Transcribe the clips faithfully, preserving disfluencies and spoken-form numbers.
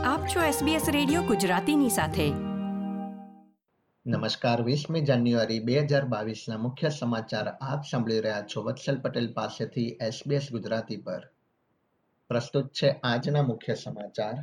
આપ છો SBS radio ગુજરાતીની સાથે. નમસ્કાર. વીસમી જાન્યુઆરી બે હજાર બાવીસના મુખ્ય સમાચાર આપ સાંભળી રહ્યા છો વત્સલ પટેલ પાસેથી એસબીએસ ગુજરાતી પર. પ્રસ્તુત છે આજના મુખ્ય સમાચાર.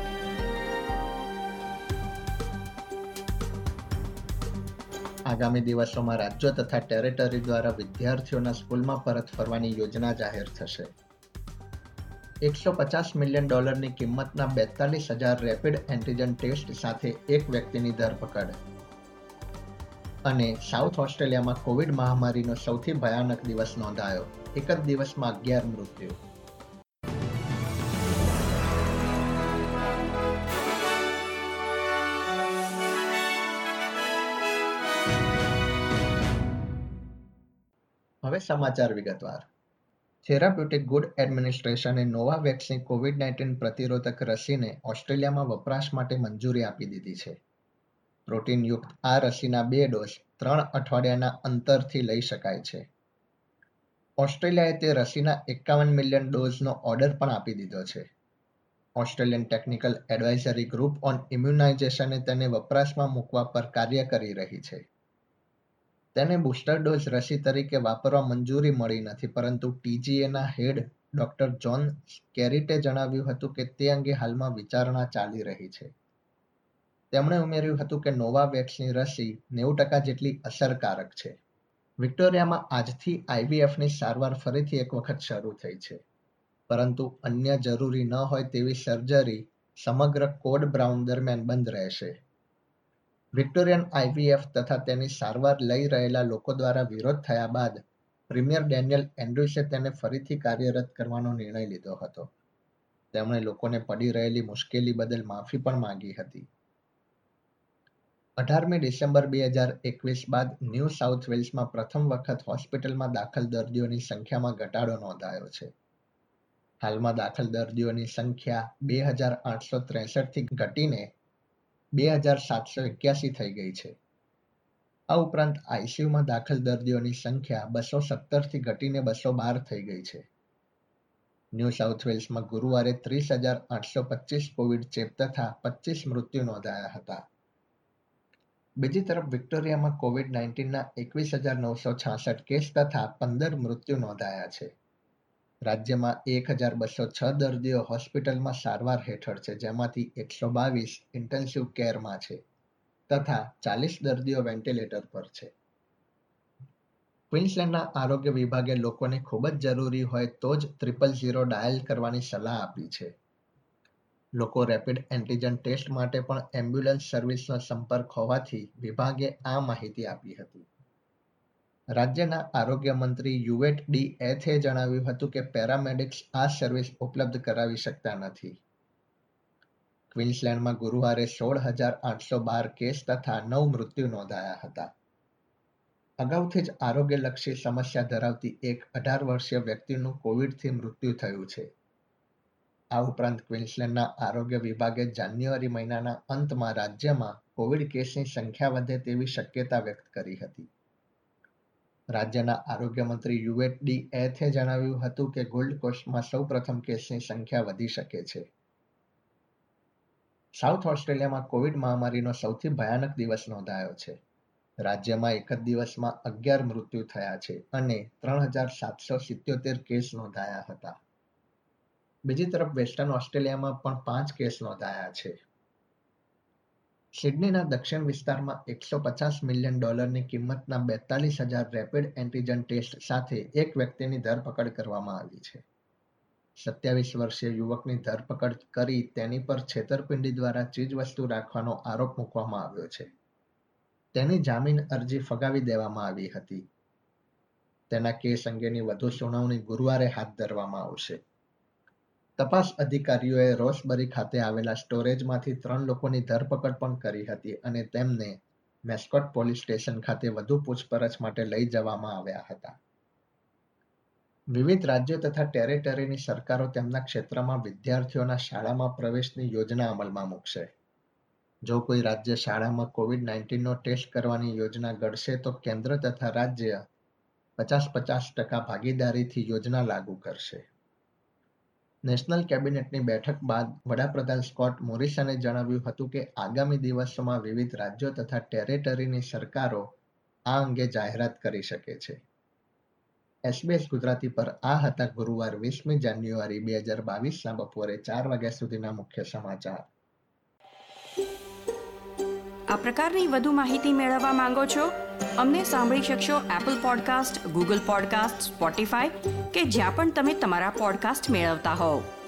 આગામી દિવસોમાં રાજ્યો તથા ટેરેટરી દ્વારા વિદ્યાર્થીઓના સ્કૂલમાં પરત ફરવાની યોજના જાહેર થશે. એકસો પચાસ મિલિયન ડોલરની કિંમતના બેતાલીસ હજાર રેપિડ એન્ટીજન ટેસ્ટ સાથે એક વ્યક્તિની ધરપકડ. અને સાઉથ ઓસ્ટ્રેલિયામાં કોવિડ મહામારીનો સૌથી ભયાનક દિવસ નોંધાયો. એક જ દિવસમાં અગિયાર મૃત્યુ. હવે સમાચાર વિગતવાર. થેરાપ્યુટિક ગુડ એડમિનિસ્ટ્રેશને નોવાવેક્સની કોવિડ નાઇન્ટીન પ્રતિરોધક રસીને ઓસ્ટ્રેલિયામાં વપરાશ માટે મંજૂરી આપી દીધી છે. પ્રોટીનયુક્ત આ રસીના બે ડોઝ ત્રણ અઠવાડિયાના અંતરથી લઈ શકાય છે. ઓસ્ટ્રેલિયાએ તે રસીના એકાવન મિલિયન ડોઝનો ઓર્ડર પણ આપી દીધો છે. Australian technical advisory group on ઇમ્યુનાઇઝેશને તેને વપરાશમાં મૂકવા પર કાર્ય કરી રહી છે. તેને બુસ્ટર ડોઝ રસી તરીકે વાપરવા મંજૂરી મળી નથી, પરંતુ ટીજીએના હેડ ડોક્ટર જોન કેરિટે જણાવ્યું હતું કે તે અંગે હાલમાં વિચારણા ચાલી રહી છે. તેમણે ઉમેર્યું હતું કે નોવાવેક્સની રસી નેવું ટકા જેટલી અસરકારક છે. વિક્ટોરિયામાં આજથી આઈવીએફની સારવાર ફરીથી એક વખત શરૂ થઈ છે, પરંતુ અન્ય જરૂરી ન હોય તેવી સર્જરી સમગ્ર કોડ બ્રાઉન દરમિયાન બંધ રહેશે. વિક્ટોરિયન આઈવીએફ તથા તેની સારવાર લઈ રહેલા લોકો દ્વારા વિરોધ થયા બાદ પ્રીમિયર ડેનિયલ એન્ડ્રુસે તેને ફરીથી કાર્યરત કરવાનો નિર્ણય લીધો હતો. તેમણે લોકોને પડી રહેલી મુશ્કેલી બદલ માફી પણ માંગી હતી. અઢારમી ડિસેમ્બર બે હજાર એકવીસ બાદ ન્યૂ સાઉથ વેલ્સમાં પ્રથમ વખત હોસ્પિટલમાં દાખલ દર્દીઓની સંખ્યામાં ઘટાડો નોંધાયો છે. હાલમાં દાખલ દર્દીઓની સંખ્યા બે હજાર આઠસો ત્રેસઠથી ઘટીને બે હજાર સાતસો એક્યાસી થઈ ગઈ છે. આ ઉપરાંત આઈસીયુમાં દાખલ દર્દીઓની સંખ્યા બસો સત્તરથી ઘટીને બસો બાર થઈ ગઈ છે. ન્યૂ સાઉથ વેલ્સમાં ગુરુવારે ત્રીસ હજાર આઠસો પચીસ કોવિડ ચેપ તથા પચીસ મૃત્યુ નોંધાયા હતા. બીજી તરફ વિક્ટોરિયામાં કોવિડ નાઇન્ટીનના એકવીસ હજાર નવસો છાસઠ કેસ તથા પંદર મૃત્યુ નોંધાયા છે. રાજ્યમાં એક હજાર બસો છ દર્દીઓ હોસ્પિટલમાં સારવાર હેઠળ છે, જેમાંથી એકસો બાવીસ ઇન્ટેન્સિવ કેરમાં છે તથા ચાલીસ દર્દીઓ વેન્ટિલેટર પર છે. ક્વીન્સલેન્ડના આરોગ્ય વિભાગે લોકોને ખૂબ જ જરૂરી હોય તો જ ત્રિપલ ઝીરો ડાયલ કરવાની સલાહ આપી છે. લોકો રેપિડ એન્ટીજન ટેસ્ટ માટે પણ એમ્બ્યુલન્સ સર્વિસનો સંપર્ક હોવાથી વિભાગે આ માહિતી આપી હતી. રાજ્યના આરોગ્ય મંત્રી યુવેટ ડી એથે જણાવ્યું હતું કે પેરામેડિક્સ આ સર્વિસ ઉપલબ્ધ કરાવી શકતા નથી. ક્વીન્સલેન્ડમાં ગુરુવારે સોળ હજાર આઠસો બાર કેસ તથા નવ મૃત્યુ નોંધાયા હતા. અગાઉથી જ આરોગ્યલક્ષી સમસ્યા ધરાવતી એક અઢાર વર્ષીય વ્યક્તિનું કોવિડથી મૃત્યુ થયું છે. આ ઉપરાંત ક્વીન્સલેન્ડના આરોગ્ય વિભાગે જાન્યુઆરી મહિનાના અંતમાં રાજ્યમાં કોવિડ કેસની સંખ્યા વધે તેવી શક્યતા વ્યક્ત કરી હતી. રાજ્યના આરોગ્ય મંત્રી યુવેટ ડી એથે જણાવ્યું હતું કે ગોલ્ડ કોસ્ટમાં સૌ પ્રથમ કેસની સંખ્યા વધી શકે છે. સાઉથ ઓસ્ટ્રેલિયામાં કોવિડ મહામારીનો સૌથી ભયાનક દિવસ નોંધાયો છે. રાજ્યમાં એક જ દિવસમાં અગિયાર મૃત્યુ થયા છે અને ત્રણ હજાર સાતસો સિત્યોતેર કેસ નોંધાયા હતા. બીજી તરફ વેસ્ટર્ન ઓસ્ટ્રેલિયામાં પણ પાંચ કેસ નોંધાયા છે. સિડનીના દક્ષિણ વિસ્તારમાં એકસો પચાસ મિલિયન ડોલરની કિંમતના બેતાલીસ હજાર રેપિડ એન્ટીજન ટેસ્ટ સાથે એક વ્યક્તિની ધરપકડ કરવામાં આવી છે. સત્યાવીસ વર્ષીય યુવકની ધરપકડ કરી તેની પર છેતરપિંડી દ્વારા ચીજવસ્તુ રાખવાનો આરોપ મૂકવામાં આવ્યો છે. તેની જામીન અરજી ફગાવી દેવામાં આવી હતી. તેના કેસ અંગેની વધુ સુનાવણી ગુરુવારે હાથ ધરવામાં આવશે. તપાસ અધિકારીઓએ રોસબરી ખાતે આવેલા સ્ટોરેજમાંથી ત્રણ લોકોની ધરપકડ પણ કરી હતી અને તેમને મેસ્કોટ પોલીસ સ્ટેશન ખાતે વધુ પૂછપરછ માટે લઈ જવામાં આવ્યા હતા. વિવિધ રાજ્યો તથા ટેરેટરીની સરકારો તેમના ક્ષેત્રમાં વિદ્યાર્થીઓના શાળામાં પ્રવેશની યોજના અમલમાં મૂકશે. જો કોઈ રાજ્ય શાળામાં કોવિડ નાઇન્ટીનનો ટેસ્ટ કરવાની યોજના ઘડશે તો કેન્દ્ર તથા રાજ્ય પચાસ પચાસ ટકા ભાગીદારીથી યોજના લાગુ કરશે. નેશનલ કેબિનેટની બેઠક બાદ વડાપ્રધાન સ્કોટ મોરિસને જણાવ્યું હતું કે આગામી દિવસોમાં વિવિધ રાજ્યો તથા ટેરેટરીની સરકારો આ અંગે જાહેરાત કરી શકે છે. એસબીએસ ગુજરાતી પર આ હતા ગુરુવાર વીસમી જાન્યુઆરી બે હજાર બાવીસના બપોરે ચાર વાગ્યા સુધીના મુખ્ય સમાચાર. આ પ્રકારની વધુ માહિતી મેળવવા માંગો છો? અમને સાંભળી શકશો Apple podcast, Google podcast, Spotify કે જ્યાં પણ તમે તમારા પોડકાસ્ટ મેળવતા હોવ.